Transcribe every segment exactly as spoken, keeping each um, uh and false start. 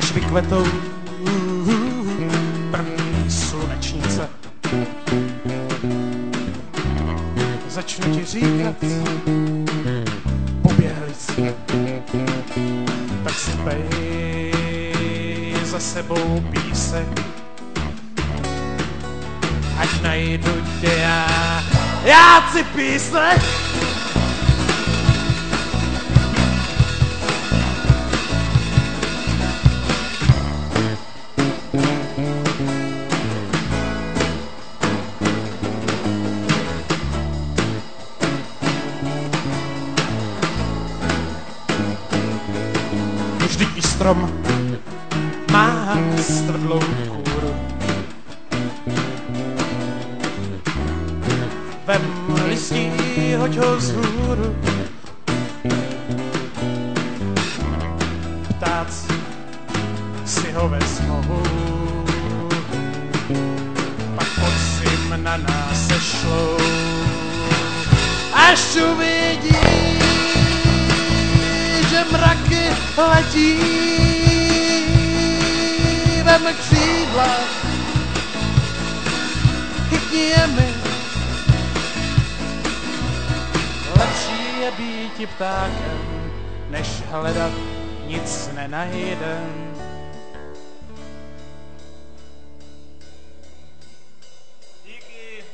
až vykvetou první slunečnice. Začnu ti říkat poběhlici, tak si pej za sebou písek, ať najdu tě já, já si písek. Vždyť i strom má stvrdlou kůru. Vem listí, hoď ho vzhůru. Ptáci si ho vezmou, pak podzim na nás sešlou. Až uvidí, že mraky letí, vem křídla, chytni je mi. Lepší je býti ptákem, než hledat nic nenajdem. Díky.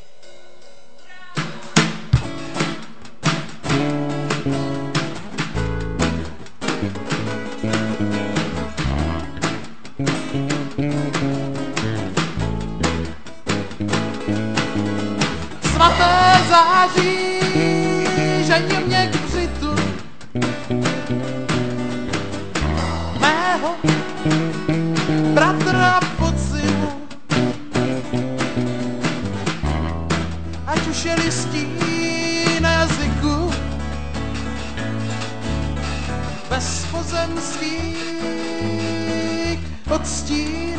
Svaté září žení mě k břitu mého bratra podzimu. Ať už je listí na jazyku, bez pozemských odstín.